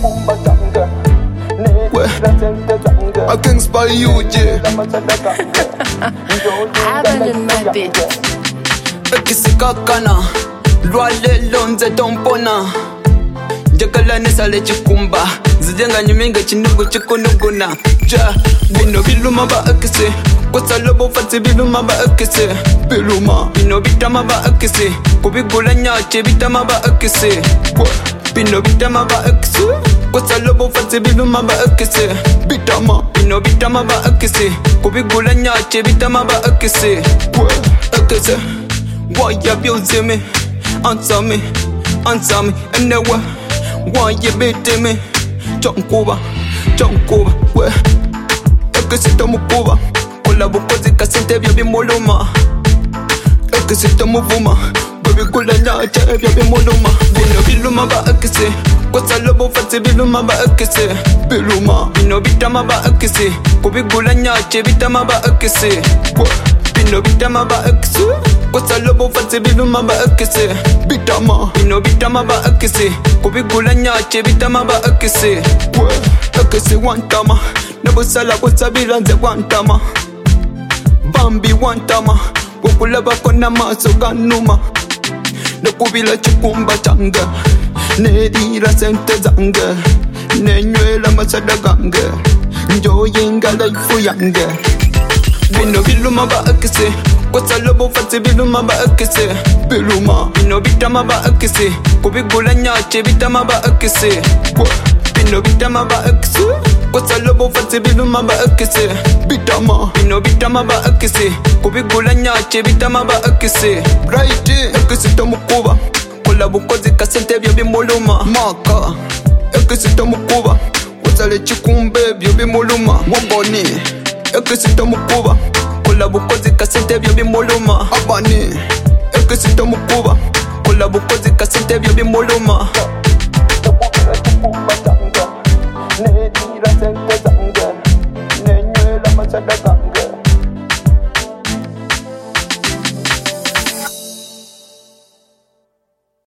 I can spy you, yeah. Abandon my bitch. Ekisikakana lwale lonze tompona njagala nesale chikumba zijenga nyuminga chinugu chikunuguna ja bino biluma ba akise kusalobo fati biluma ba akise biluma bino bitama ba akise kubigula nyache bitama ba akise bino bitama ba akise kusalobo fati biluma ba akise bitama bino bitama ba akise kubigula nyache bitama ba akise akise. Why you abusing me? Answer me, and then what? Why you beating me? Jump over, where? Ekisita mukuba, kola bukozi kasente bya bimoloma. Ekisita muvuma, baby kula nyacha bya bimoloma. Bino biluma ba ekise, kosa lobo fati biluma ba ekise. Biluma, bino bitama ba ekise, kubigula nyacha bitama ba ekise. Bino bitama ba ekise. Kosa lobo fati biluma ba akise bitama bino bitama ba akise kubigula nyache bitama ba akise akise wantama nabusala kusabila nze wantama bambi wantama wokulaba kona maso ganuma nekubila chikumba change nedira sente zange nenywela masada gange njoyinga life yange bino biluma ba akise kosa lobo fati biluma ba akise biluma bino bitama ba akise kubigula nyache bitama ba akise bino bitama ba akise kosa lobo fati biluma ba akise bitama bino bitama ba akise kubigula nyache bitama ba akise right akise tamukuba kola bukozi kasente byo bimuluma maka akise tamukuba wasale chikumbe byo bimuluma waboni akise tamukuba kola bukozi kasente byo bimoloma abani ekisita mukuba kola bukozi kasente byo bimoloma